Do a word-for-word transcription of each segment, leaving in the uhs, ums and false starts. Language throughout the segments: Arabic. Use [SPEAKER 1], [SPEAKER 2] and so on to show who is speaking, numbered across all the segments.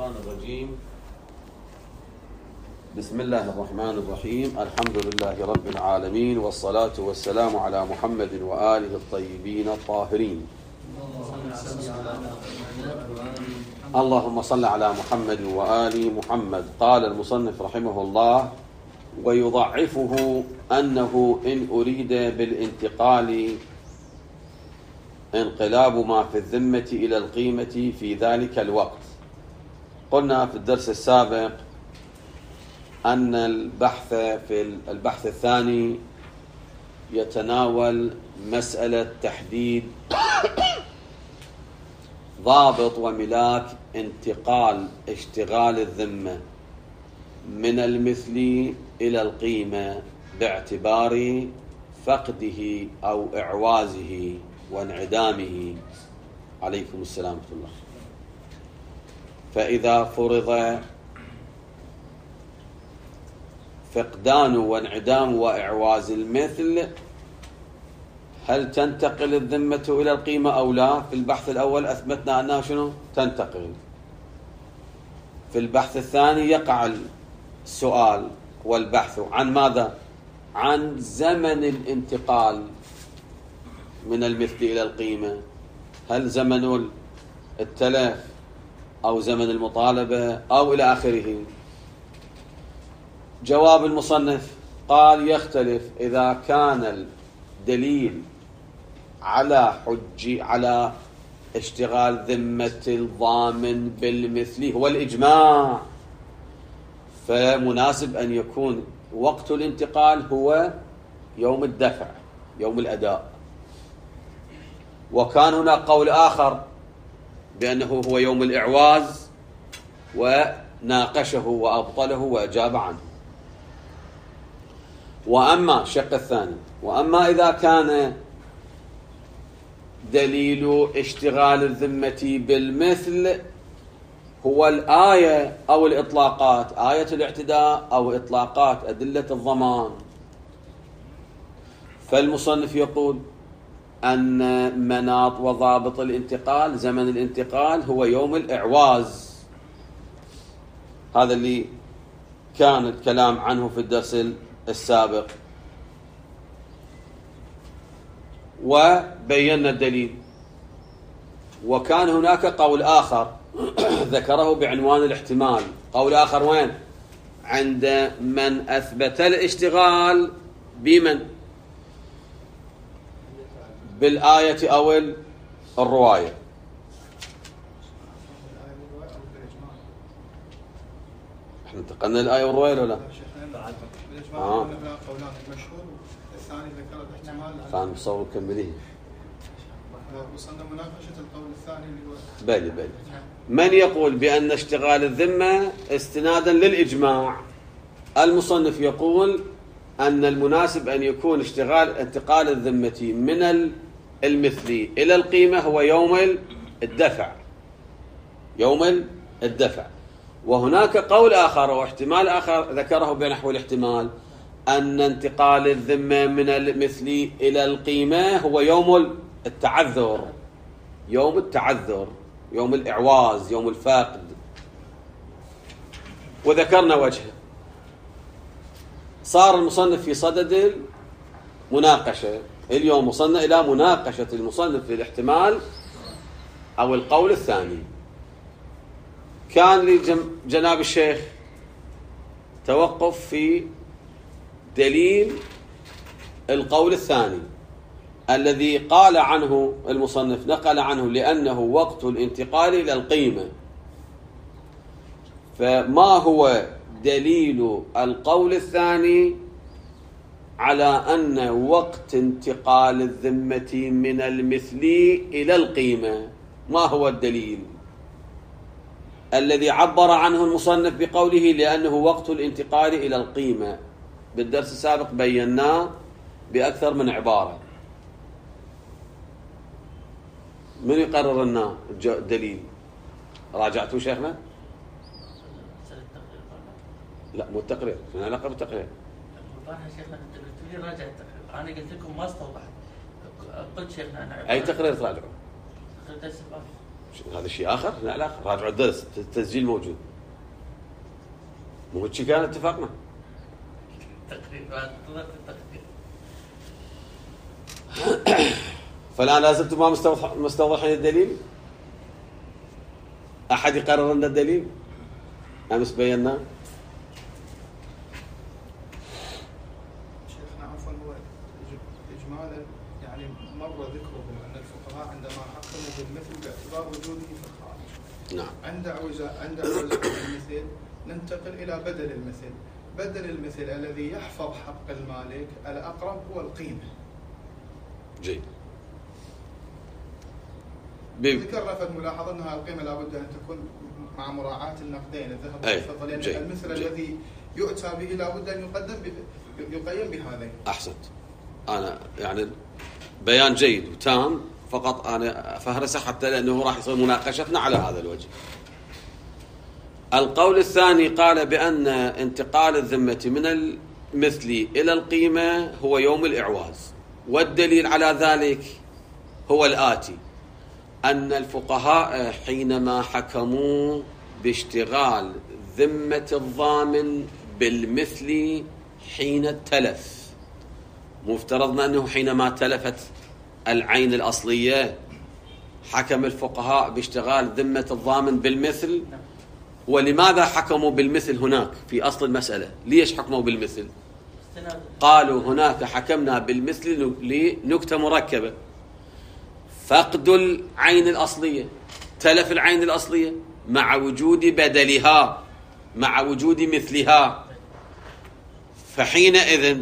[SPEAKER 1] الشيطان الرجيم. بسم الله الرحمن الرحيم. الحمد لله رب العالمين، والصلاة والسلام على محمد وآله الطيبين الطاهرين. اللهم صل على محمد وآل محمد. قال المصنف رحمه الله: ويضعفه أنه إن أريد بالانتقال انقلاب ما في الذمة إلى القيمة في ذلك الوقت. قلنا في الدرس السابق أن البحث في البحث الثاني يتناول مسألة تحديد ضابط وملاك انتقال اشتغال الذمة من المثل إلى القيمة باعتبار فقده أو إعوازه وانعدامه. عليكم السلام ورحمة الله. فإذا فرض فقدان وانعدام وإعواز المثل، هل تنتقل الذمة إلى القيمة أو لا؟ في البحث الأول أثبتنا أنها شنو؟ تنتقل. في البحث الثاني يقع السؤال والبحث عن ماذا؟ عن زمن الانتقال من المثل إلى القيمة. هل زمن التلف أو زمن المطالبة أو إلى آخره؟ جواب المصنف قال: يختلف. إذا كان الدليل على حج على اشتغال ذمة الضامن بالمثل هو الإجماع، فمناسب أن يكون وقت الانتقال هو يوم الدفع، يوم الأداء. وكان هناك قول آخر بأنه هو يوم الإعواز، وناقشه وأبطله وأجاب عنه. وأما الشق الثاني، وأما إذا كان دليل اشتغال الذمة بالمثل هو الآية أو الإطلاقات، آية الاعتداء أو إطلاقات أدلة الضمان، فالمصنف يقول أن مناط وضابط الانتقال، زمن الانتقال، هو يوم الإعواز. هذا اللي كان الكلام عنه في الدرس السابق، وبينا الدليل. وكان هناك قول آخر ذكره بعنوان الاحتمال. قول آخر وين؟ عند من أثبت الاشتغال بمن؟ بالآية أو الرواية. احنا انتقلنا الآية والرواية ولا لا؟ آه. فأنا مصور كمليه.
[SPEAKER 2] وصلنا مناقشة القول الثاني اللي هو
[SPEAKER 1] بالي بالي. من يقول بأن اشتغال الذمة استنادا للإجماع؟ المصنف يقول أن المناسب أن يكون اشتغال انتقال الذمة من المثل إلى القيمة هو يوم الدفع، يوم الدفع. وهناك قول آخر واحتمال آخر ذكره بنحو الاحتمال أن انتقال الذمة من المثل إلى القيمة هو يوم التعذر، يوم التعذر، يوم الإعواز، يوم الفاقد. وذكرنا وجهه. صار المصنف في صدد المناقشة. اليوم وصلنا إلى مناقشة المصنف في الاحتمال أو القول الثاني. كان لجناب الشيخ توقف في دليل القول الثاني الذي قال عنه المصنف، نقل عنه لأنه وقت الانتقال إلى القيمة. فما هو دليل القول الثاني على أن وقت انتقال الذمة من المثل إلى القيمة؟ ما هو الدليل الذي عبر عنه المصنف بقوله لأنه وقت الانتقال إلى القيمة؟ بالدرس السابق بيناه بأكثر من عبارة. من يقرر لنا الدليل؟ راجعتوا شيخنا؟ لا، مو التقرير، ما علاقة بالتقرير.
[SPEAKER 3] شيخنا انت راجع التقرير، انا قلت لكم ما استوضحت. قلت شيخنا انا
[SPEAKER 1] اي تقرير تراجعوا؟ هذا شيء آخر؟ لا لا، راجعوا الدرس، التسجيل موجود. مو هيك كان اتفقنا؟
[SPEAKER 3] تقريبا التقدير.
[SPEAKER 1] فالآن لازلتم ما مستوضحين الدليل؟ أحد يقرر لنا الدليل؟ أمس بينا.
[SPEAKER 2] شيخنا عفوا، هو إجمالا يعني مر ذكره أن الفقهاء عندما حكموا بالمثل باعتبار وجوده في الخارج.
[SPEAKER 1] نعم.
[SPEAKER 2] عند عوزة عند عوزة المثل ننتقل إلى بدل المثل. بدل المثل الذي يحفظ حق المالك الأقرب هو القيمة.
[SPEAKER 1] جيد.
[SPEAKER 2] ذكرنا في الملاحظة أنها القيمة لابد أن تكون مع مراعاة النقدين الذهب والفضة، لأن
[SPEAKER 1] جيد.
[SPEAKER 2] المثل
[SPEAKER 1] جيد.
[SPEAKER 2] الذي يؤتى به لابد أن يقدم يقيم بهذين.
[SPEAKER 1] أحسنت. أنا يعني بيان جيد وتام، فقط أنا فهرسه حتى لأنه راح يصير مناقشتنا على هذا الوجه. القول الثاني قال بأن انتقال الذمة من المثل إلى القيمة هو يوم الإعواز، والدليل على ذلك هو الآتي: أن الفقهاء حينما حكموا باشتغال ذمة الضامن بالمثل حين التلف، مفترضنا أنه حينما تلفت العين الأصلية حكم الفقهاء باشتغال ذمة الضامن بالمثل. ولماذا حكموا بالمثل هناك في أصل المسألة؟ ليش حكموا بالمثل؟ قالوا هناك حكمنا بالمثل لنكتة مركبة: فقد العين الأصلية، تلف العين الأصلية مع وجود بدلها مع وجود مثلها، فحينئذ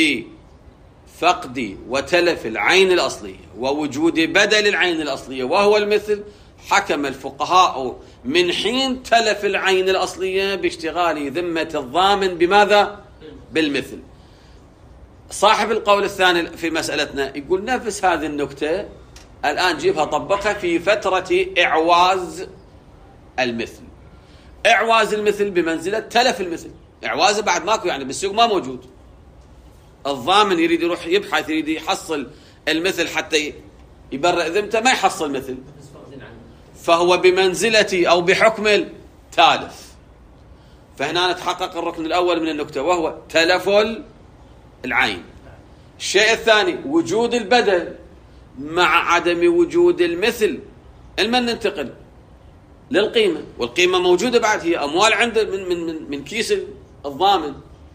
[SPEAKER 1] لفقد وتلف العين الأصلية ووجود بدل العين الأصلية وهو المثل، حكم الفقهاء من حين تلف العين الأصلية باشتغال ذمة الضامن بماذا؟ بالمثل. صاحب القول الثاني في مسألتنا يقول نفس هذه النكتة الآن جيبها طبقها في فترة إعواز المثل. إعواز المثل بمنزلة تلف المثل، إعوازه بعد ماكو، يعني بالسوق ما موجود. الضامن يريد يروح يبحث، يريد يحصل المثل حتى يبرئ ذمته، ما يحصل مثل، فهو بمنزلة أو بحكم التالف. فهنا نتحقق الركن الأول من النكتة وهو تلف العين. الشيء الثاني وجود البدل مع عدم وجود المثل. المن ننتقل للقيمة، والقيمة موجودة بعد، هي أموال عند من من من, من كيس الضامن.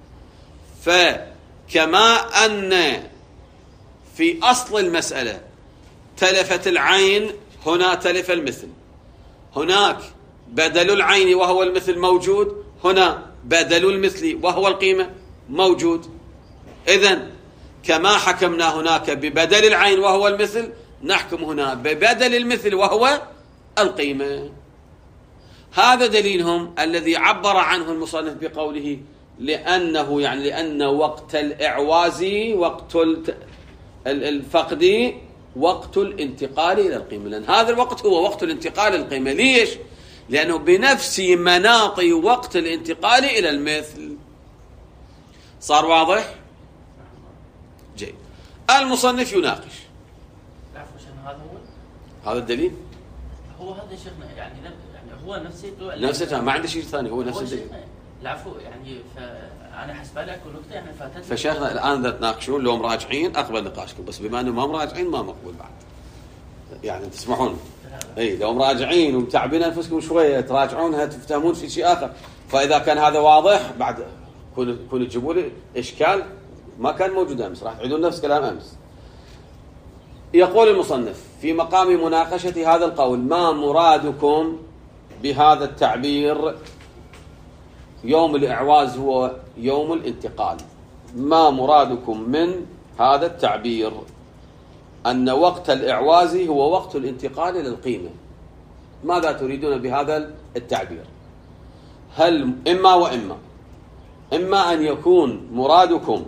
[SPEAKER 1] فكما أن في أصل المسألة تلفت العين، هنا تلف المثل. هناك بدل العين وهو المثل موجود، هنا بدل المثل وهو القيمة موجود. إذن كما حكمنا هناك ببدل العين وهو المثل، نحكم هنا ببدل المثل وهو القيمة. هذا دليلهم الذي عبر عنه المصنف بقوله لأنه يعني لأن وقت الإعواز وقت الفقد وقت الانتقال إلى القيمة، لأن هذا الوقت هو وقت الانتقال إلى القيمة. ليش؟ لأنه بنفس مناط وقت الانتقال إلى المثل. صار واضح؟ جيد. المصنف يناقش.
[SPEAKER 3] هذا هو
[SPEAKER 1] هذا الدليل؟
[SPEAKER 3] هو هذا شيخنا، يعني يعني هو نفسه
[SPEAKER 1] نفسه، ما عنده شيء ثاني، هو نفس الدليل.
[SPEAKER 3] العفو، يعني فأنا حسب لك نقطة يعني فاتت.
[SPEAKER 1] فشيخنا الآن إذا تناقشون لو مراجعين أقبل نقاشكم، بس بما أنهم ما مراجعين ما مقبول بعد. يعني تسمحون؟ اي لو مراجعين ومتعبين انفسكم شويه تراجعونها تفتهمون في شيء اخر. فاذا كان هذا واضح بعد كون كون تجيبوا لي اشكال ما كان موجود امس، راح تعيدون نفس كلام امس. يقول المصنف في مقام مناقشه هذا القول: ما مرادكم بهذا التعبير يوم الاعواز هو يوم الانتقال؟ ما مرادكم من هذا التعبير أن وقت الإعواز هو وقت الانتقال إلى القيمة؟ ماذا تريدون بهذا التعبير؟ هل إما وإما إما أن يكون مرادكم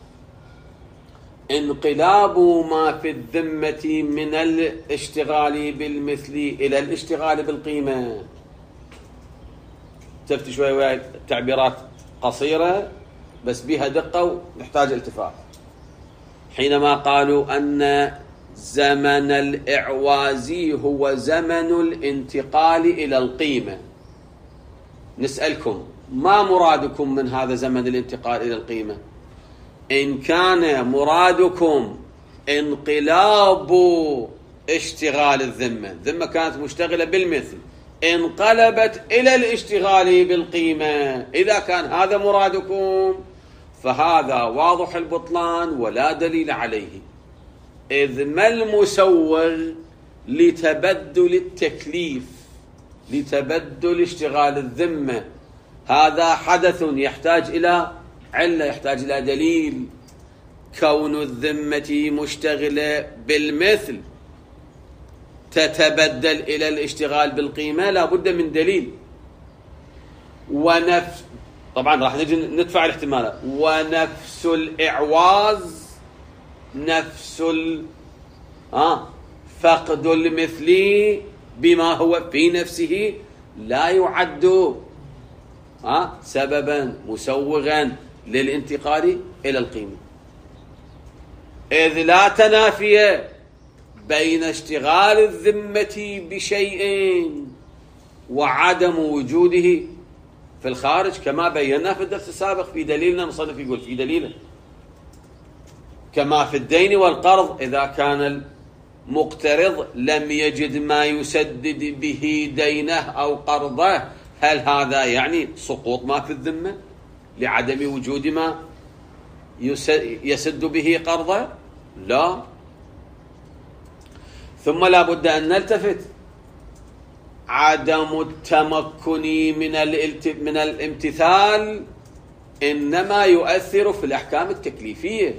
[SPEAKER 1] انقلاب ما في الذمة من الاشتغال بالمثل إلى الاشتغال بالقيمة؟ تفتي شوية وياي تعبيرات قصيرة بس بها دقة ونحتاج التفات. حينما قالوا أن زمن الإعواز هو زمن الانتقال إلى القيمة. نسألكم ما مرادكم من هذا زمن الانتقال إلى القيمة؟ إن كان مرادكم انقلاب اشتغال الذمة، الذمة كانت مشتغلة بالمثل انقلبت إلى الاشتغال بالقيمة، إذا كان هذا مرادكم فهذا واضح البطلان ولا دليل عليه، إذ ما المسوغ لتبدل التكليف لتبدل اشتغال الذمة؟ هذا حدث يحتاج إلى علة، يحتاج إلى دليل. كون الذمة مشتغلة بالمثل تتبدل إلى الاشتغال بالقيمة لا بد من دليل. ونفس طبعا راح نجي ندفع الاحتمالات. ونفس الإعواز نفس ال... آه فقد المثلي بما هو في نفسه لا يعد آه سببا مسوغا للانتقال إلى القيمة، إذ لا تنافي بين اشتغال الذمة بشيء وعدم وجوده في الخارج، كما بينا في الدرس السابق في دليلنا. مصنف يقول في دليله كما في الدين والقرض، إذا كان المقترض لم يجد ما يسدد به دينه أو قرضه، هل هذا يعني سقوط ما في الذمة لعدم وجود ما يسد به قرضه؟ لا. ثم لا بد أن نلتفت، عدم التمكن من من الامتثال إنما يؤثر في الأحكام التكليفية.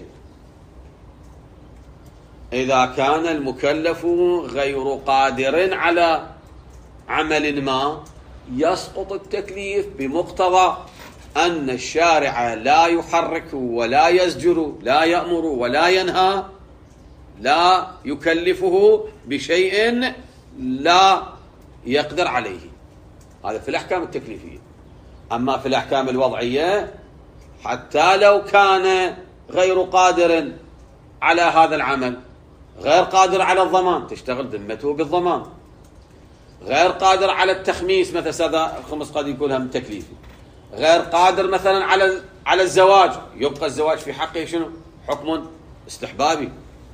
[SPEAKER 1] إذا كان المكلف غير قادر على عمل ما يسقط التكليف بمقتضى أن الشارع لا يحرك ولا يزجر، لا يأمر ولا ينهى، لا يكلفه بشيء لا يقدر عليه. هذا في الأحكام التكليفية. أما في الأحكام الوضعية حتى لو كان غير قادر على هذا العمل، غير قادر على الضمان، تشتغل ذمته بالضمان. غير قادر على التخميس، مثلا هذا الخمس قد يكون هم تكليفي. غير قادر مثلا على على الزواج، يبقى الزواج في حقه شنو؟ حكم استحبابي.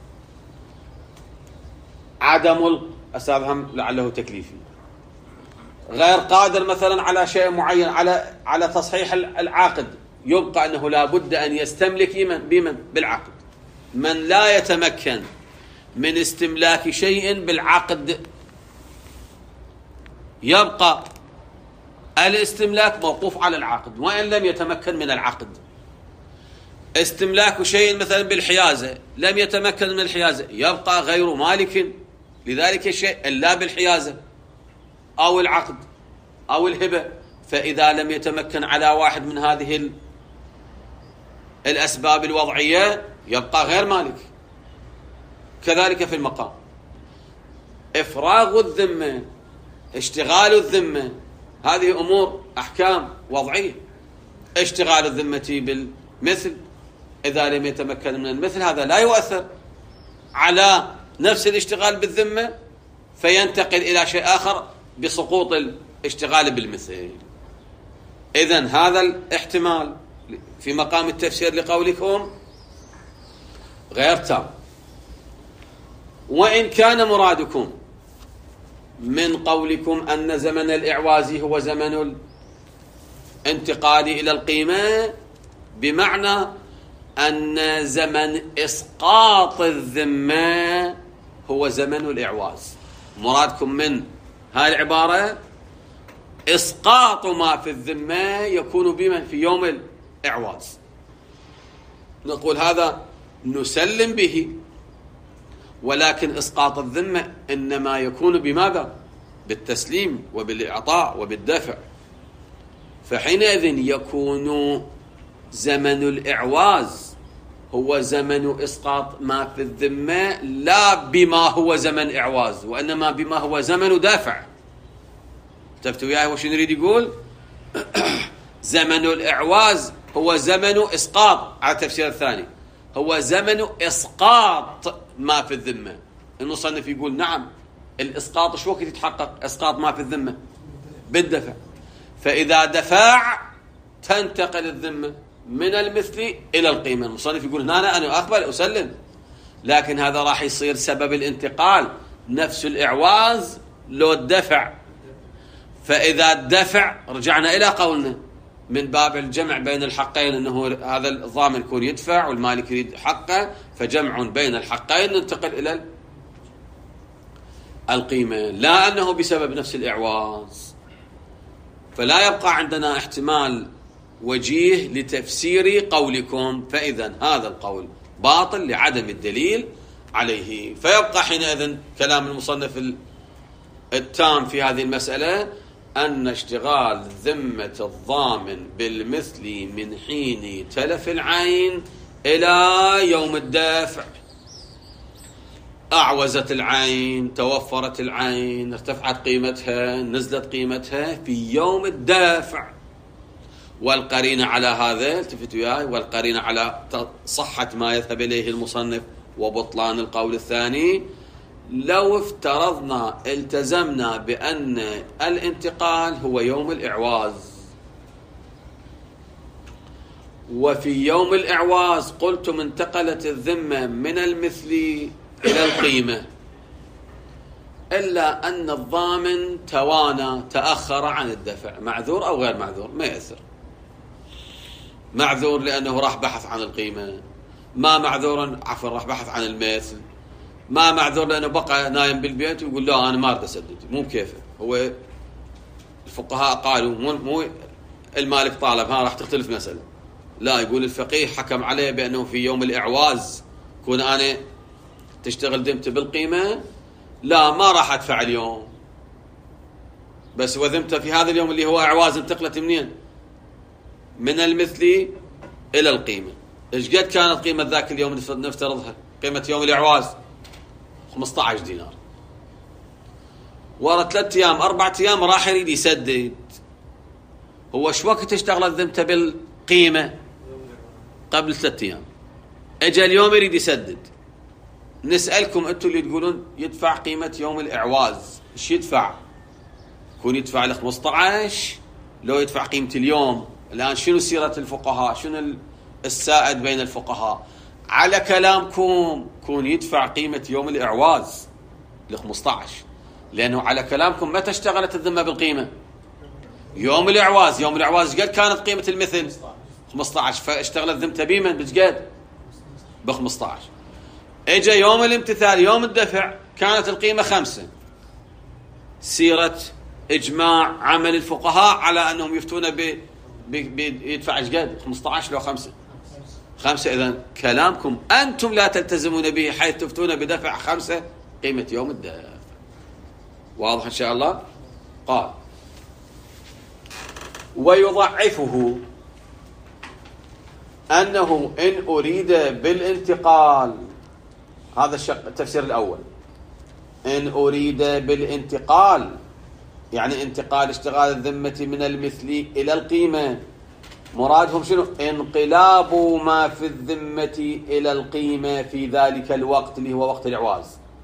[SPEAKER 1] عدم الأسباب هم لعله تكليفي. غير قادر مثلا على شيء معين، على على تصحيح العقد، يبقى أنه لا بد أن يستملك من بمن بالعقد. من لا يتمكن من استملاك شيء بالعقد يبقى الاستملاك موقوف على العقد وإن لم يتمكن من العقد. استملاك شيء مثلا بالحيازة، لم يتمكن من الحيازة، يبقى غير مالك لذلك الشيء إلا بالحيازة أو العقد أو الهبة. فإذا لم يتمكن على واحد من هذه الأسباب الوضعية يبقى غير مالك. كذلك في المقام، إفراغ الذمة، اشتغال الذمة، هذه أمور أحكام وضعية. اشتغال الذمة بالمثل إذا لم يتمكن من المثل هذا لا يؤثر على نفس الاشتغال بالذمة فينتقل إلى شيء آخر بسقوط الاشتغال بالمثل. إذن هذا الاحتمال في مقام التفسير لقولكم غير تام. وإن كان مرادكم من قولكم أن زمن الإعواز هو زمن الانتقال إلى القيمة، بمعنى أن زمن إسقاط الذمة هو زمن الإعواز، مرادكم من هذه العبارة إسقاط ما في الذمة يكون بمن في يوم الإعواز. نقول هذا نسلم به، ولكن إسقاط الذمة إنما يكون بماذا؟ بالتسليم وبالإعطاء وبالدفع. فحينئذ يكون زمن الإعواز هو زمن إسقاط ما في الذمة لا بما هو زمن إعواز، وإنما بما هو زمن دافع. تفتوا وياي وش نريد يقول؟ زمن الإعواز هو زمن إسقاط، على التفسير الثاني هو زمن إسقاط ما في الذمة، المصنف يقول نعم الإسقاط شو وقت يتحقق؟ إسقاط ما في الذمة بالدفع. فإذا دفع تنتقل الذمة من المثل إلى القيمة. المصنف يقول هنا أنا أقبل أسلم، لكن هذا راح يصير سبب الانتقال نفس الإعواز لو الدفع. فإذا الدفع رجعنا إلى قولنا من باب الجمع بين الحقين، أنه هذا الضامن يكون يدفع والمالك يريد حقه، فجمع بين الحقين ننتقل إلى القيمة، لا أنه بسبب نفس الإعواز. فلا يبقى عندنا احتمال وجيه لتفسير قولكم، فإذا هذا القول باطل لعدم الدليل عليه. فيبقى حينئذ كلام المصنف التام في هذه المسألة أن اشتغال ذمة الضامن بالمثل من حين تلف العين إلى يوم الدفع. أعوزت العين، توفرت العين، ارتفعت قيمتها، نزلت قيمتها في يوم الدفع. والقرينة على هذا التفتوا وياي، والقرينة على صحة ما يذهب إليه المصنف وبطلان القول الثاني. لو افترضنا التزمنا بأن الانتقال هو يوم الإعواز، وفي يوم الإعواز قلتم انتقلت الذمة من المثل إلى القيمة، إلا أن الضامن توانى تأخر عن الدفع، معذور أو غير معذور ما يأثر. معذور لأنه راح بحث عن القيمة، ما معذور عفوا راح بحث عن المثل، ما معذور لأنه بقى نايم بالبيت ويقول لا أنا ما أريد أسدد. مو بكيفه، هو الفقهاء قالوا مو, مو المالك طالب ها راح تختلف مسألة، لا، يقول الفقيه حكم عليه بأنه في يوم الإعواز كون أنا تشتغل ذمته بالقيمة، لا ما راح أدفع اليوم، بس وذمته في هذا اليوم اللي هو إعواز انتقلت منين؟ من المثل إلى القيمة. إيش قد كانت قيمة ذاك اليوم نفترضها؟ قيمة يوم الإعواز خمسة عشر دينار، ورا ثلاثة أيام أربعة أيام راح يريد يسدد. هو شو وقت اشتغلت ذمته بالقيمة؟ قبل ثلاثة أيام. اجى اليوم يريد يسدد. نسألكم أنتم اللي تقولون يدفع قيمة يوم الإعواز، إيش يدفع؟ يكون يدفع ل خمسة عشر لو يدفع قيمة اليوم. الآن شنو سيرة الفقهاء؟ شنو السائد بين الفقهاء؟ على كلامكم كون يدفع قيمة يوم الإعواز ل خمسة عشر، لأنه على كلامكم متى اشتغلت الذمة بالقيمة؟ يوم الإعواز. يوم الإعواز قد كانت قيمة المثل خمسة عشر، فاشتغلت ذمته بيمن بجد ب خمسة عشر. اجى يوم الامتثال يوم الدفع كانت القيمة خمسة. سيرة إجماع عمل الفقهاء على أنهم يفتون ب بيدفع ايش قد؟ خمسة عشر لو خمسة خمسة. إذن كلامكم أنتم لا تلتزمون به حيث تفتون بدفع خمسة قيمة يوم الدفع. واضح إن شاء الله؟ قال ويضعفه أنه إن أريد بالانتقال، هذا الشق التفسير الأول، إن أريد بالانتقال يعني انتقال اشتغال الذمة من المثل إلى القيمة، مرادهم شنو؟ انقلاب ما في الذمة إلى القيمة في ذلك الوقت اللي هو وقت الإعواز.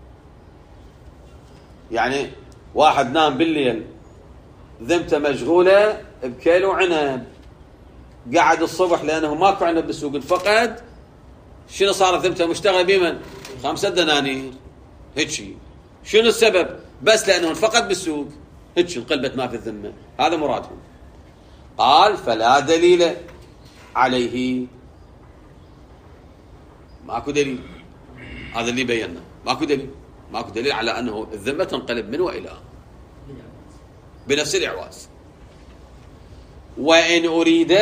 [SPEAKER 1] يعني واحد نام بالليل ذمته مشغولة بكيلو عنب، قعد الصبح لأنه ماكو عنب بالسوق انفقد، شنو صارت ذمته مشتغلة بمن؟ خمسة دنانير. هيك شنو السبب؟ بس لأنه انفقد بالسوق، هيك انقلبت ما في الذمة. هذا مرادهم. قال فلا دليل عليه، ماكو دليل. هذا اللي بينا، ماكو دليل، ماكو دليل على أنه الذمة تنقلب من وإلى بنفس الإعواز. وإن أريد،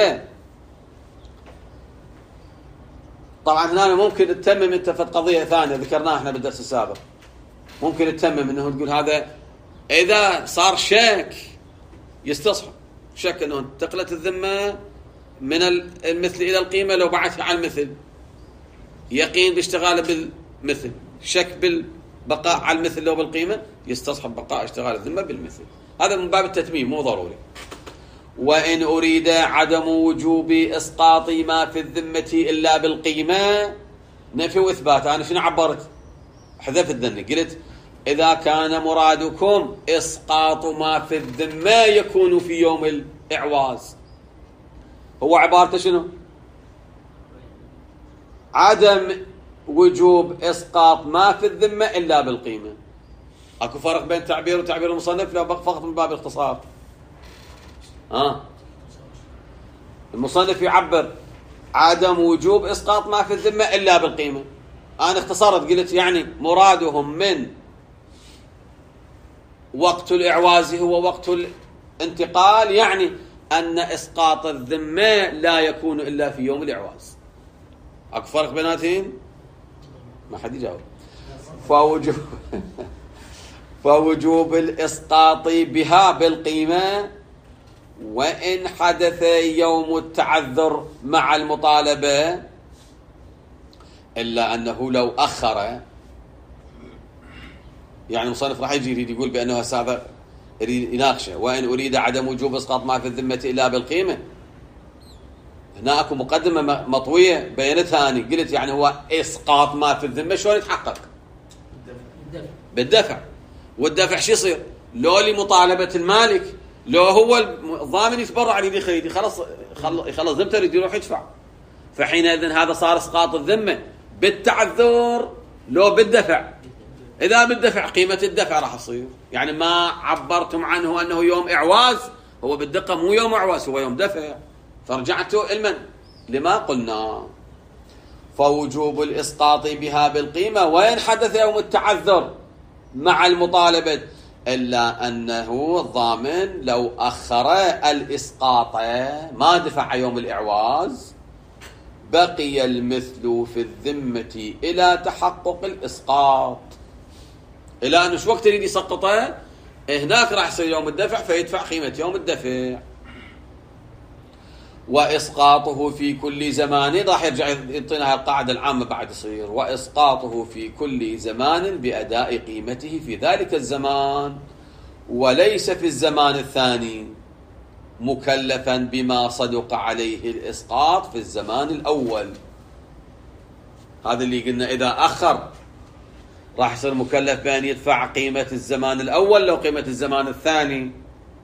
[SPEAKER 1] طبعا هنا ممكن تتمم انت في قضية ثانية ذكرناها احنا بالدرس السابق، ممكن تتمم انه تقول هذا اذا صار شك يستصحب شك انه انتقلت الذمة من المثل الى القيمة لو بعثها على المثل، يقين باشتغاله بالمثل، شك بالبقاء على المثل لو بالقيمة، يستصحب بقاء اشتغال الذمة بالمثل. هذا من باب التتميم مو ضروري. وإن أريد عدم وجوب إسقاط ما في الذمة إلا بالقيمة، نفي وإثبات. أنا شنو عبرت؟ حذفت ذني، قلت إذا كان مرادكم إسقاط ما في الذمة يكون في يوم الإعواز، هو عبارته شنو؟ عدم وجوب إسقاط ما في الذمة إلا بالقيمة. أكو فرق بين تعبير وتعبير المصنف لو فقط من باب الاختصار. ها المصنف يعبر عدم وجوب إسقاط ما في الذمة إلا بالقيمة، أنا اختصرت قلت يعني مرادهم من وقت الإعواز هو وقت الانتقال، يعني أن إسقاط الذمة لا يكون إلا في يوم الإعواز. أكو فرق بيناتهم؟ ما حد يجاوب. فوجوب فوجوب الإسقاط بها بالقيمة وإن حدث يوم التعذر مع المطالبة، إلا أنه لو أخر، يعني المصنف راح يجي يريد يقول بأنه هذا يريد يناقشه، وإن أريد عدم وجوب إسقاط ما في الذمة إلا بالقيمة. هنا أكو مقدمة مطوية بينتها أنا قلت يعني هو إسقاط ما في الذمة شلون يتحقق؟ بالدفع. والدفع شو يصير؟ لو لمطالبة المالك، لو هو الضامن يتبرع يريد يخلي خلص يخلص ذمته يريد يروح يدفع، فحينئذ هذا صار إسقاط الذمة بالتعذر لو بالدفع. إذا بالدفع قيمة الدفع راح تصير، يعني ما عبرتم عنه أنه يوم إعواز، هو بالدقة مو يوم إعواز، هو يوم دفع، فرجعتوا المن لما قلنا. فوجوب الإسقاط بها بالقيمة وإن حدث يوم التعذر مع المطالبة، إلا أنه الضامن لو أخر الإسقاط ما دفع يوم الإعواز بقي المثل في الذمة إلى تحقق الإسقاط، إلى أنه شو وقت يريد يسقطه هناك راح يصير يوم الدفع فيدفع قيمة يوم الدفع. وإسقاطه في كل زمان، راح يرجع يعطينا القاعدة العامة بعد يصير وإسقاطه في كل زمان بأداء قيمته في ذلك الزمان وليس في الزمان الثاني، مكلفا بما صدق عليه الإسقاط في الزمان الأول. هذا اللي قلنا إذا أخر راح يصير مكلف بأن يدفع قيمة الزمان الأول لو قيمة الزمان الثاني.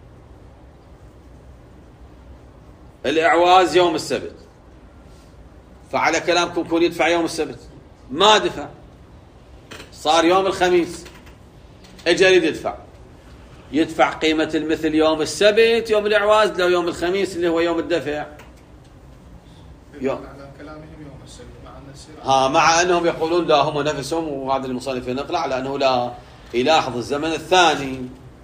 [SPEAKER 1] الإعواز يوم السبت، فعلى كلامكم كون يدفع يوم السبت، ما دفع، صار يوم الخميس، اجى يريد يدفع يدفع قيمة المثل يوم السبت يوم الإعواز لو يوم الخميس اللي هو يوم الدفع. يوم
[SPEAKER 2] على كلامهم يوم السبت مع أن
[SPEAKER 1] ها مع أنهم يقولون لا هم نفسهم، وهذا المصنف ينقل على أنه لا يلاحظ الزمن الثاني.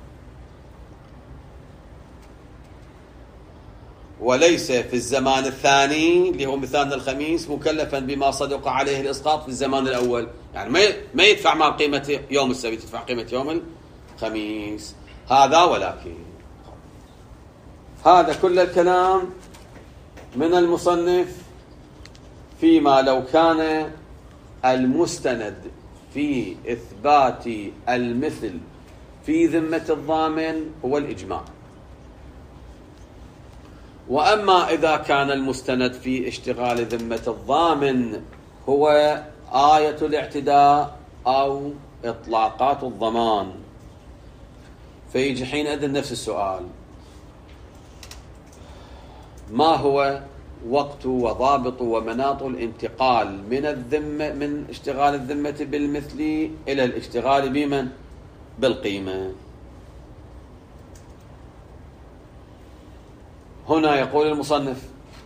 [SPEAKER 1] وليس في الزمان الثاني اللي هو مثالنا الخميس مكلفا بما صدق عليه الإسقاط في الزمان الأول، يعني ما ما يدفع مع قيمة يوم السبت، يدفع قيمة يوم الخميس. هذا ولكن هذا كل الكلام من المصنف فيما لو كان المستند في إثبات المثل في ذمة الضامن هو الإجماع. وأما إذا كان المستند في اشتغال ذمة الضامن هو آية الاعتداء أو إطلاقات الضمان، فيجي حينئذ نفس السؤال: ما هو وقت وضابط ومناط الانتقال من الذمة من اشتغال الذمة بالمثل إلى الاشتغال بمن؟ بالقيمة. هنا يقول المصنف: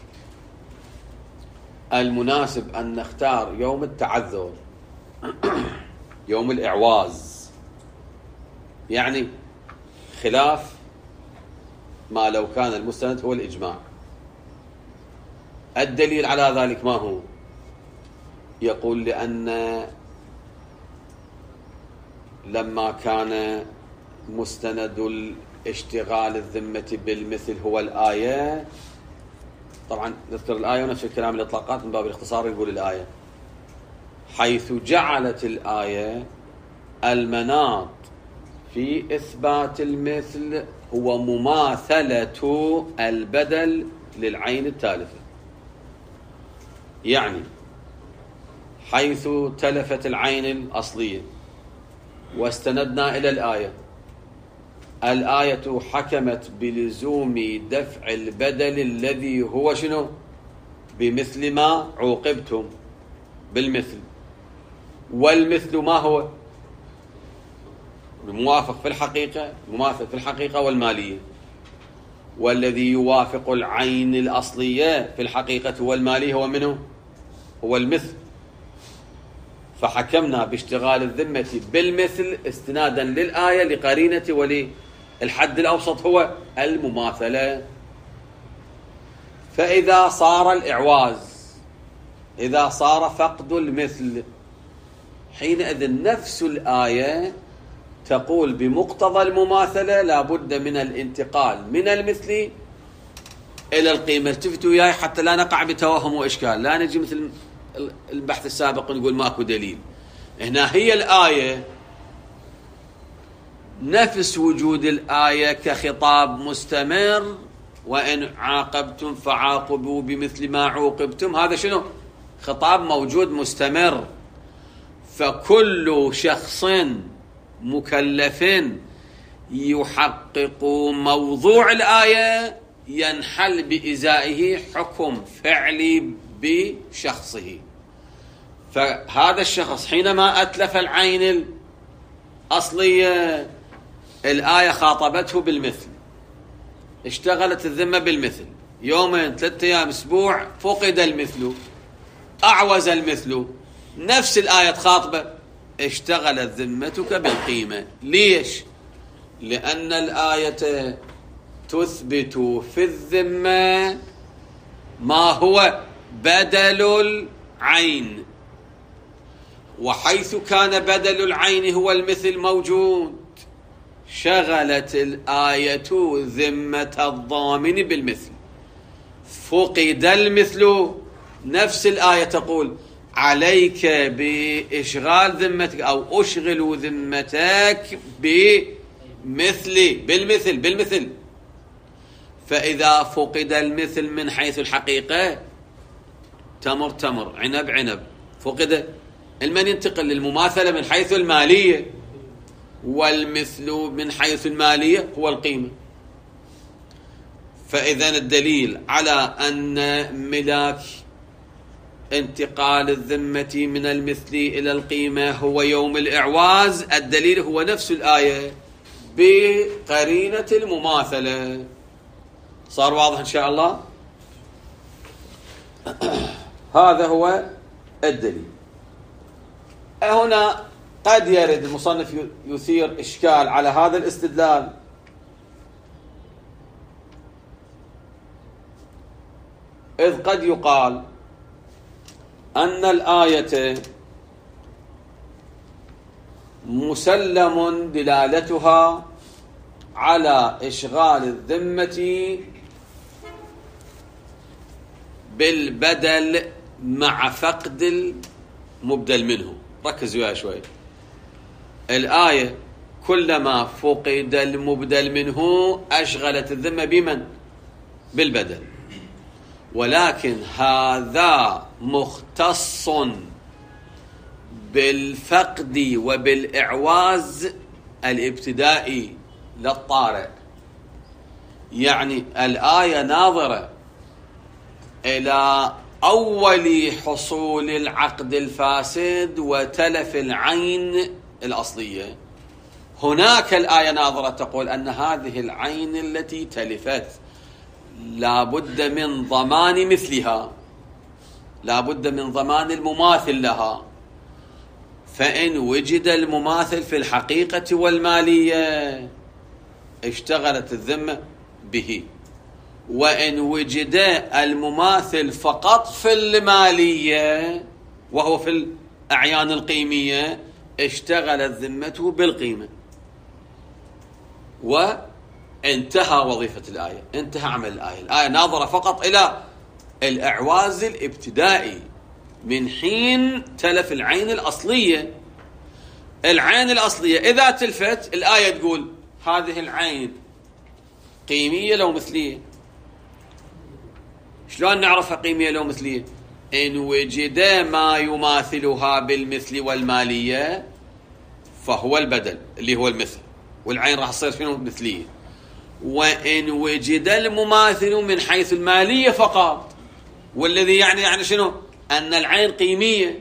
[SPEAKER 1] المناسب أن نختار يوم التعذر يوم الإعواز، يعني خلاف ما لو كان المستند هو الإجماع. الدليل على ذلك ما هو؟ يقول: لأن لما كان مستند اشتغال الذمة بالمثل هو الآية، طبعا نذكر الآية ونفس الكلام الإطلاقات من باب الاختصار نقول الآية، حيث جعلت الآية المناط في إثبات المثل هو مماثلة البدل للعين التالفة، يعني حيث تلفت العين الأصلية واستندنا إلى الآية. الآية حكمت بلزوم دفع البدل الذي هو شنو؟ بمثل ما عوقبتم بالمثل. والمثل ما هو؟ الموافق في الحقيقة، المماثل في الحقيقة والمالية. والذي يوافق العين الأصلية في الحقيقة والمالية هو منه؟ هو المثل. فحكمنا باشتغال الذمة بالمثل استنادا للآية لقرينة وللحد الأوسط هو المماثلة. فإذا صار الإعواز، إذا صار فقد المثل، حينئذ نفس الآية تقول بمقتضى المماثلة لا بد من الانتقال من المثل إلى القيمة. التفتوا وياي حتى لا نقع بتوهم وإشكال، لا نجي مثل البحث السابق نقول ماكو دليل. هنا هي الآية نفس وجود الآية كخطاب مستمر، وإن عاقبتم فعاقبوا بمثل ما عوقبتم، هذا شنو؟ خطاب موجود مستمر. فكل شخص مكلف يحقق موضوع الآية ينحل بإزائه حكم فعلي بشخصه. فهذا الشخص حينما أتلف العين الأصلية الآية خاطبته بالمثل، اشتغلت الذمة بالمثل، يومين ثلاثة أيام أسبوع فقد المثل، أعوز المثل، نفس الآية تخاطبه، اشتغلت ذمتك بالقيمة. ليش؟ لأن الآية تثبت في الذمة ما هو بدل العين، وحيث كان بدل العين هو المثل موجود شغلت الآية ذمة الضامن بالمثل. فقد المثل، نفس الآية تقول عليك بإشغال ذمتك أو أشغل ذمتك بمثل بالمثل بالمثل. فإذا فقد المثل من حيث الحقيقة تمر تمر، عنب عنب، فقد المن ينتقل للمماثلة من حيث المالية، والمثل من حيث المالية هو القيمة. فإذا الدليل على أن ملاك انتقال الذمة من المثل إلى القيمة هو يوم الإعواز، الدليل هو نفس الآية بقرينة المماثلة. صار واضح إن شاء الله؟ هذا هو الدليل. هنا قد يرد المصنف يثير إشكال على هذا الاستدلال، إذ قد يقال أن الآية مسلم دلالتها على إشغال الذمة بالبدل مع فقد المبدل منه. ركزوا يا شوي، الآية كلما فقد المبدل منه أشغلت الذمة بمن؟ بالبدل. ولكن هذا مختص بالفقد وبالإعواز الابتدائي للطارئ. يعني الآية ناظرة إلى أول حصول العقد الفاسد وتلف العين الأصلية. هناك الآية ناظرة تقول أن هذه العين التي تلفت لا بد من ضمان مثلها، لا بد من ضمان المماثل لها. فإن وجد المماثل في الحقيقة والمالية اشتغلت الذمة به، وإن وجد المماثل فقط في المالية وهو في الأعيان القيمية اشتغلت ذمته بالقيمة. وانتهى وظيفة الآية، انتهى عمل الآية. الآية ناظرة فقط إلى الإعواز الابتدائي من حين تلف العين الأصلية. العين الأصلية إذا تلفت الآية تقول هذه العين قيمية لو مثلية. شلون نعرفها قيمية لو مثلية؟ إن وجد ما يماثلها بالمثل والمالية فهو البدل اللي هو المثل، والعين راح تصير شنو؟ مثلية. وإن وجد المماثل من حيث المالية فقط، والذي يعني يعني شنو؟ أن العين قيمية،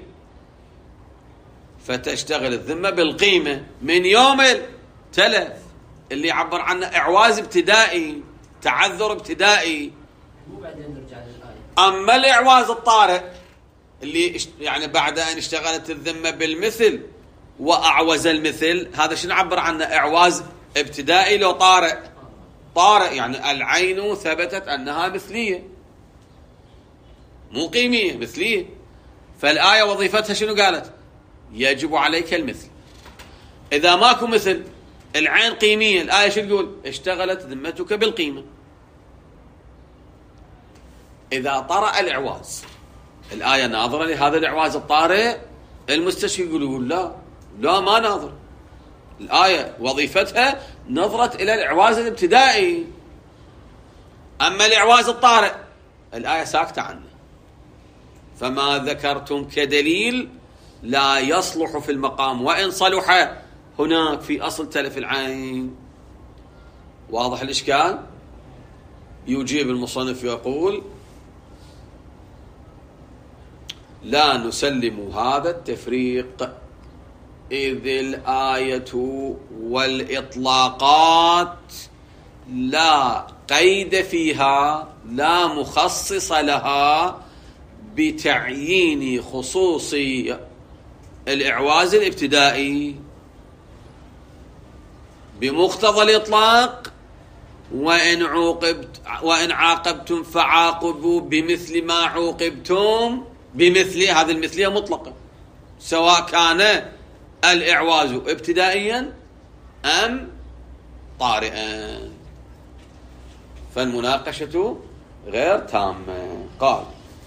[SPEAKER 1] فتشتغل الذمة بالقيمة من يوم التلف، اللي يعبر عنه إعواز ابتدائي، تعذر ابتدائي.
[SPEAKER 4] وبعدين نرجع للآية.
[SPEAKER 1] أما الإعواز الطارئ اللي يعني بعد أن اشتغلت الذمة بالمثل وأعوز المثل، هذا شنو نعبر عنه؟ إعواز ابتدائي لو طارئ. طارئ يعني العين ثبتت أنها مثلية مو قيمية، مثلية. فالآية وظيفتها شنو قالت؟ يجب عليك المثل. إذا ماكو مثل، العين قيمية، الآية شو تقول؟ اشتغلت ذمتك بالقيمة. إذا طرأ الإعواز، الآية ناظرة لهذا الإعواز الطارئ، المستشفى يقول يقول لا لا ما ناظر. الآية وظيفتها نظرت إلى الإعواز الابتدائي. أما الإعواز الطارئ الآية ساكتة عنه. فما ذكرتم كدليل لا يصلح في المقام وإن صلح هناك في أصل تلف العين. واضح الإشكال؟ يجيب المصنف يقول لا نسلم هذا التفريق، إذ الآية والإطلاقات لا قيد فيها، لا مخصص لها بتعيين خصوص الإعواز الابتدائي بمقتضى الإطلاق. وإن عوقبت وإن عاقبتم فعاقبوا بمثل ما عوقبتم بمثله. هذه المثلية مطلقة، سواء كان الإعواز ابتدائيا أم طارئا. فالمناقشة غير تامة. قال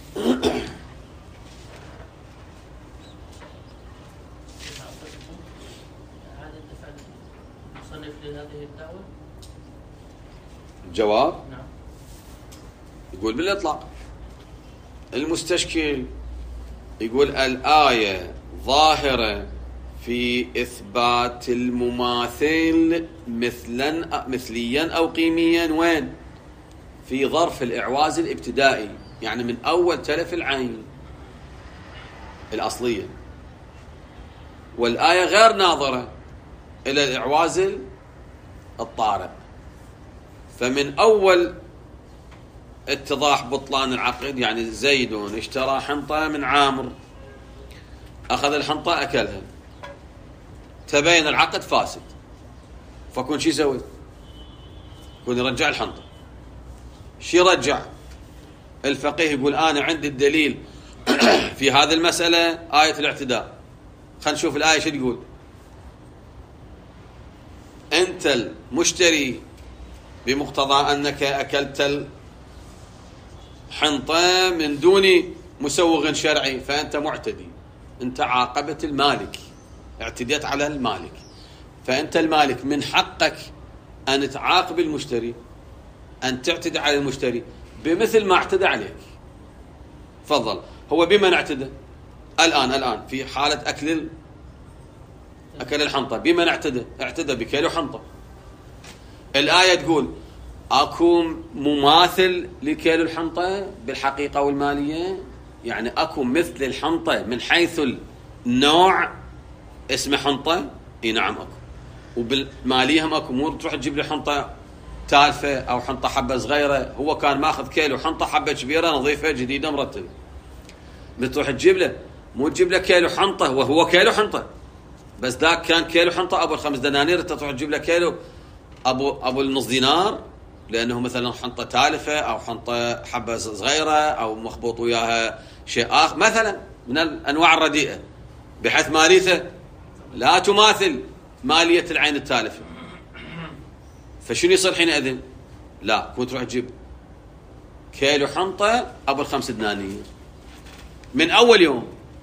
[SPEAKER 1] الجواب
[SPEAKER 3] نعم.
[SPEAKER 1] يقول بالإطلاق. المستشكل يقول الآية ظاهرة في إثبات المماثل مثلا مثليا أو قيميا. وين؟ في ظرف الإعواز الابتدائي، يعني من أول تلف العين الأصلية. والآية غير ناظرة إلى الإعواز الطارئ. فمن أول اتضاح بطلان العقد، يعني زيد اشترى حنطة من عامر، أخذ الحنطة أكلها، تبين العقد فاسد، فكون شي يسوي؟ كون يرجع الحنطة. شي يرجع؟ الفقيه يقول أنا عندي الدليل في هذه المسألة آية الاعتداء. خلينا نشوف الآية شو تقول. أنت المشتري بمقتضى أنك أكلت الحنطة من دون مسوغ شرعي فأنت معتدي، أنت عاقبت المالك، اعتديت على المالك. فأنت المالك من حقك أن تعاقب المشتري، أن تعتدي على المشتري بمثل ما اعتدى عليك. تفضل. هو بمن اعتدى الآن؟ الآن في حالة أكل أكل الحنطة، بمن اعتدى؟ اعتدى بكيلو حنطة. الآية تقول أكو مماثل لكيلو الحنطة بالحقيقة والمالية، يعني أكو مثل الحنطة من حيث النوع اسمه حنطة. اي نعم أكو. وبالمالية هم أكو. مو تروح تجيب لي حنطة تالفة أو حنطة حبة صغيرة، هو كان ماخذ كيلو حنطة حبة كبيرة نظيفة جديدة مرتبة، بتروح تجيب له، مو تجيب له كيلو حنطة وهو كيلو حنطة، بس ذاك كان كيلو حنطة أبو الخمس دنانير، أنت تروح تجيب له كيلو أبو أبو النص دينار، لأنه مثلا حنطة تالفة أو حنطة حبة صغيرة أو مخبوط وياها شيء آخر مثلا من الأنواع الرديئة، بحيث ماليته لا تماثل مالية العين التالفة. فشنو يصير حينئذ؟ لا، كنت تروح تجيب كيلو حنطة أبو الخمس دنانير من أول يوم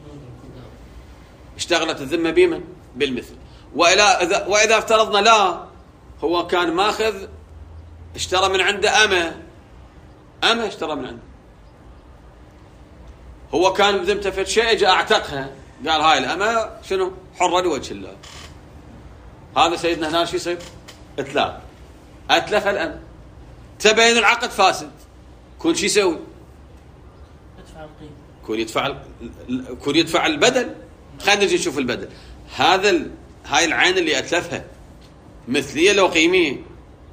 [SPEAKER 1] اشتغلت الذمة بمن؟ بالمثل. وإذا, وإذا افترضنا لا، هو كان ماخذ اشترى من عنده أمة أمة اشترى من عنده، هو كان بذمته فد شيء، جاء اعتقها، قال هاي الأمة شنو؟ حرة لوجه الله، هذا سيدنا هنا شو يصير؟ اتلاف. اتلف الان تبين العقد فاسد، كون شو يسوي؟
[SPEAKER 3] يدفع القيمة،
[SPEAKER 1] كون يدفع كون يدفع البدل. خلينا نجي نشوف البدل. هذا ال... هاي العين اللي اتلفها مثليه لو قيميه؟
[SPEAKER 3] قيمة.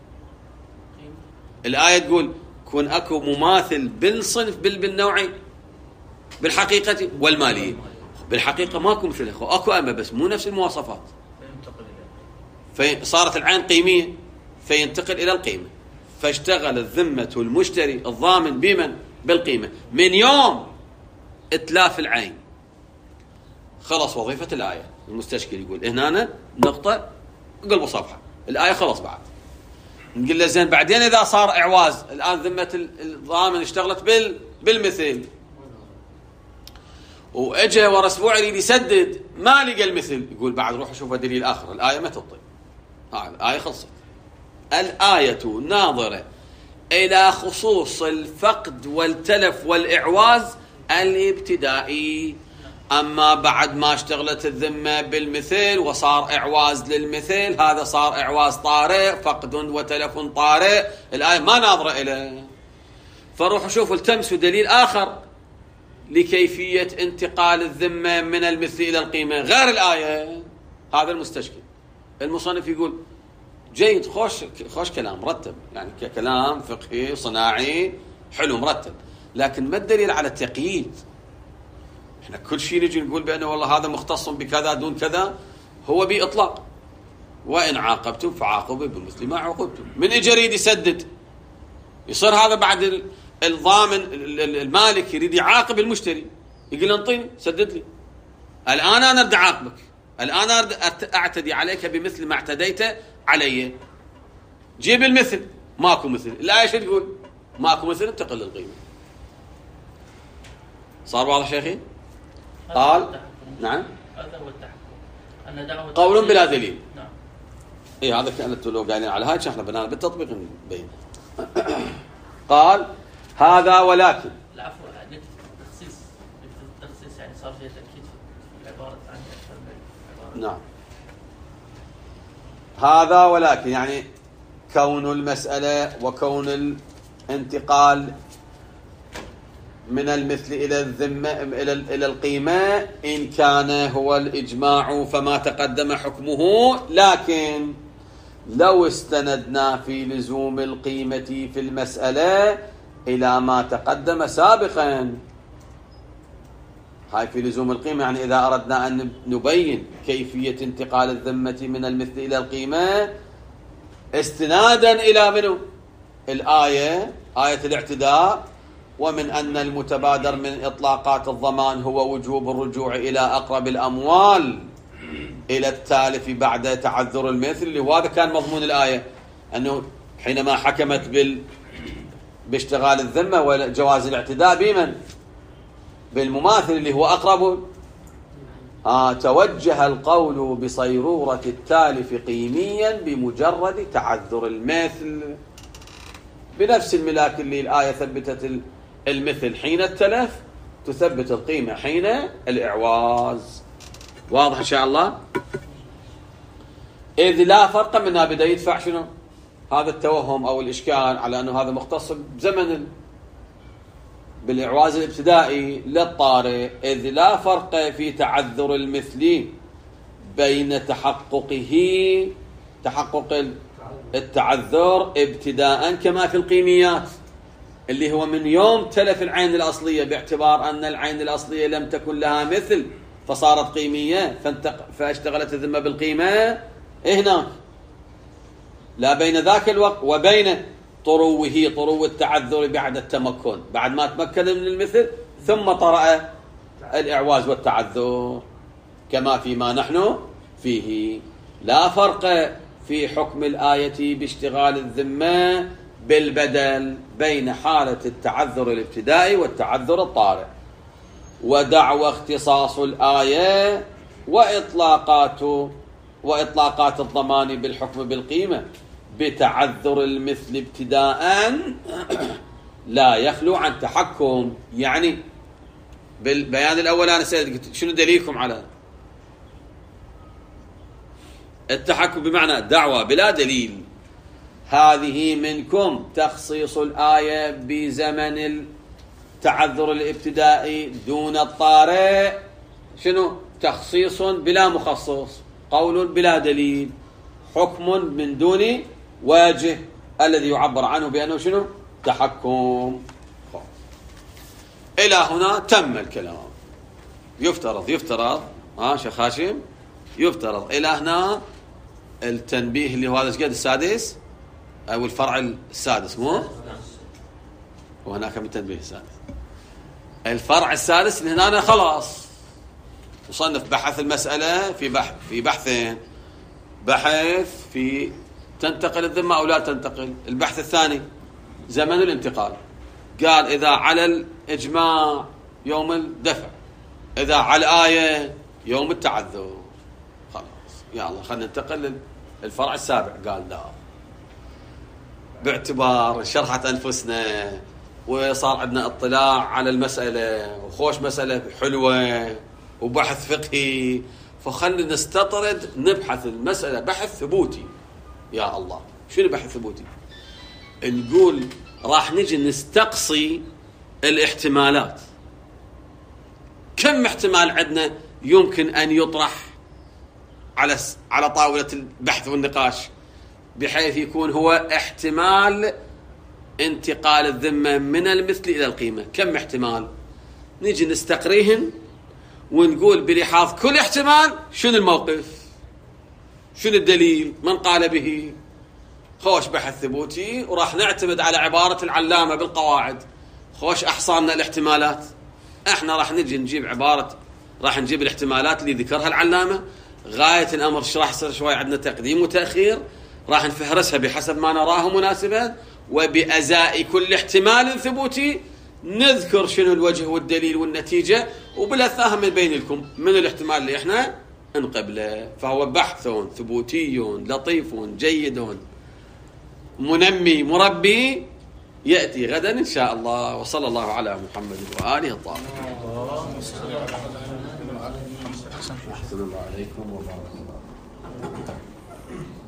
[SPEAKER 1] الايه تقول كون اكو مماثل بالصنف بال... بالنوعين بالحقيقه والماليه. بالحقيقه ماكو مثله، اكو اما بس مو نفس المواصفات، فصارت العين قيميه فينتقل الى القيمه. فاشتغل الذمه المشتري الضامن بمن؟ بالقيمه. من يوم اتلاف العين خلص وظيفه الايه. المستشكل يقول هنا نقطه قلب صفحه، الايه خلص بعد. نقول له زين بعدين اذا صار اعواز، الان ذمه الضامن اشتغلت بال بالمثل، واجى ورا اسبوع يريد يسدد ما لقى المثل، يقول بعد روح اشوف دليل اخر. الايه ما تطي، ها الايه خلصت. الايه ناظره الى خصوص الفقد والتلف والاعواز الابتدائي. اما بعد ما اشتغلت الذمه بالمثل وصار اعواز للمثل، هذا صار اعواز طارئ، فقد وتلف طارئ، الايه ما ناظره اليه. فروح شوفوا التمسوا دليل اخر لكيفيه انتقال الذمه من المثل الى القيمه غير الايه. هذا المستشكل. المصنف يقول جيد، خوش خوش كلام مرتب، يعني كلام فقهي صناعي حلو مرتب، لكن ما الدليل على التقييد؟ احنا كل شيء نجي نقول بانه والله هذا مختص بكذا دون كذا، هو باطلاق. وان عاقبتم فعاقبوا بمثل ما عوقبتم. من اجى يريد يسدد، يصير هذا بعد الضامن المالك يريد يعاقب المشتري، يقول له انطيني سدد لي، الان انا اريد اعاقبك، الان اريد اعتدي عليك بمثل ما اعتديت علي، جيب المثل. ماكو مثل، الايه شو تقول؟ ماكو مثل انتقل للقيمه. صار واضح شيخي؟ قال نعم
[SPEAKER 3] هذا هو التحكم، أن دعوة
[SPEAKER 1] قول بلا دليل.
[SPEAKER 3] نعم.
[SPEAKER 1] اي هذا كانت لو قايلين على هاي احنا بنانا بالتطبيق نبين. قال هذا ولكن
[SPEAKER 3] العفو عن التخصيص، التخصيص يعني صار فيها تأكيد في العبارة عن أكثر من عبارة.
[SPEAKER 1] نعم. هذا ولكن يعني كون المسألة وكون الانتقال من المثل إلى الذمة إلى إلى القيمة إن كان هو الإجماع فما تقدم حكمه، لكن لو استندنا في لزوم القيمة في المسألة إلى ما تقدم سابقا، هاي في لزوم القيمة يعني إذا أردنا أن نبين كيفية انتقال الذمة من المثل إلى القيمة استنادا إلى منه الآية، آية الاعتداء، ومن أن المتبادر من إطلاقات الضمان هو وجوب الرجوع إلى أقرب الأموال إلى التالف بعد تعذر المثل. وهذا كان مضمون الآية، أنه حينما حكمت بال باشتغال الذمة وجواز الاعتداء بمن؟ بالمماثل اللي هو أقرب. آه توجه القول بصيرورة التالف قيميا بمجرد تعذر المثل، بنفس الملاك اللي الآية ثبتت المثل حين التلف تثبت القيمة حين الإعواز. واضح إن شاء الله؟ إذ لا فرق منها بدأ يدفع شنو؟ هذا التوهم أو الإشكال على أنه هذا مختص بزمن بالإعواز الابتدائي للطارئ، إذ لا فرق في تعذر المثل بين تحققه تحقق التعذر ابتداء كما في القيميات اللي هو من يوم تلف العين الأصلية، باعتبار أن العين الأصلية لم تكن لها مثل فصارت قيمية فاشتغلت الذمة بالقيمة. هناك لا بين ذاك الوقت وبين طروه طرو التعذر بعد التمكن، بعد ما تمكن من المثل ثم طرأ الإعواز والتعذر كما فيما نحن فيه. لا فرق في حكم الآية باشتغال الذمة بالبدل بين حالة التعذر الابتدائي والتعذر الطارئ. ودعوى اختصاص الآية وإطلاقات وإطلاقات الضمان بالحكم بالقيمة بتعذر المثل ابتداء لا يخلو عن تحكم. يعني بالبيان الأول أنا سألت شنو دليلكم على التحكم بمعنى دعوة بلا دليل. هذه منكم تخصيص الآية بزمن التعذر الابتدائي دون الطارئ. شنو؟ تخصيص بلا مخصص، قول بلا دليل، حكم من دون وجه، الذي يعبر عنه بأنه شنو؟ تحكم. إلى هنا تم الكلام. يفترض يفترض ها شيخ هاشم، يفترض إلى هنا التنبيه اللي هو هذا قد السادس أو الفرع السادس، مو؟ وهناك من التنبيه السادس. الفرع السادس اللي هنا خلاص مصنف بحث المسألة في بحث في بحثين، بحث في تنتقل الذمة أو لا تنتقل. البحث الثاني زمن الانتقال، قال إذا على الإجماع يوم الدفع، إذا على الآية يوم التعذر. خلاص يا الله خلينا ننتقل للفرع السابع. قال لا، باعتبار شرحت أنفسنا وصار عندنا اطلاع على المسألة وخوش مسألة حلوة وبحث فقهي، فخلنا نستطرد نبحث المسألة بحث ثبوتي. يا الله شنو بحث ثبوتي؟ نقول راح نجي نستقصي الاحتمالات. كم احتمال عندنا يمكن أن يطرح على على طاولة البحث والنقاش بحيث يكون هو احتمال انتقال الذمة من المثل إلى القيمة؟ كم احتمال؟ نجي نستقريهن ونقول بلحاظ كل احتمال شنو الموقف، شنو الدليل، من قال به. خوش بحث ثبوتي، وراح نعتمد على عبارة العلامة بالقواعد. خوش أحصاننا الاحتمالات، احنا راح نجي نجيب عبارة، راح نجيب الاحتمالات اللي ذكرها العلامة. غاية الأمر راح يصير شوي عندنا تقديم وتأخير، راح نفهرسها بحسب ما نراه مناسبا، وبأزاء كل احتمال ثبوتي نذكر شنو الوجه والدليل والنتيجة، وبالأثاهم من بين لكم من الاحتمال اللي احنا نقبله. فهو بحث ثبوتي لطيف جيد منمي مربي، يأتي غدا إن شاء الله. وصلى الله على محمد وآله الطاهرين. أحسن الله عليكم وبارك الله.